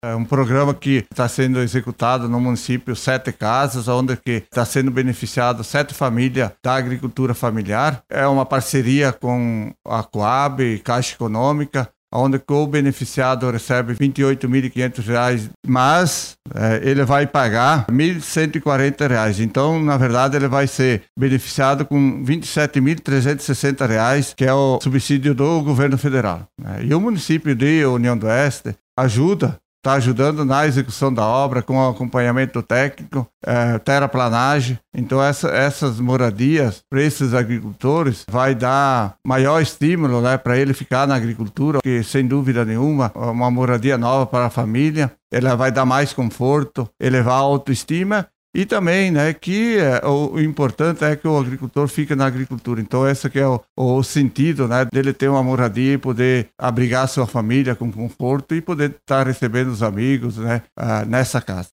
É um programa que está sendo executado no município, 7 casas, onde está sendo beneficiado 7 famílias da agricultura familiar. É uma parceria com a Coab, Caixa Econômica, onde o beneficiado recebe R$ 28.500, mas ele vai pagar R$ 1.140. Então, na verdade, ele vai ser beneficiado com R$ 27.360, que é o subsídio do governo federal. E o município de União do Oeste está ajudando na execução da obra, com acompanhamento técnico, terraplanagem. Então, essas moradias para esses agricultores vai dar maior estímulo, né, para ele ficar na agricultura, porque, sem dúvida nenhuma, uma moradia nova para a família, ela vai dar mais conforto, elevar a autoestima. E também, né, que o importante é que o agricultor fique na agricultura. Então, esse que é o sentido, né, dele ter uma moradia e poder abrigar sua família com conforto e poder estar recebendo os amigos, né, nessa casa.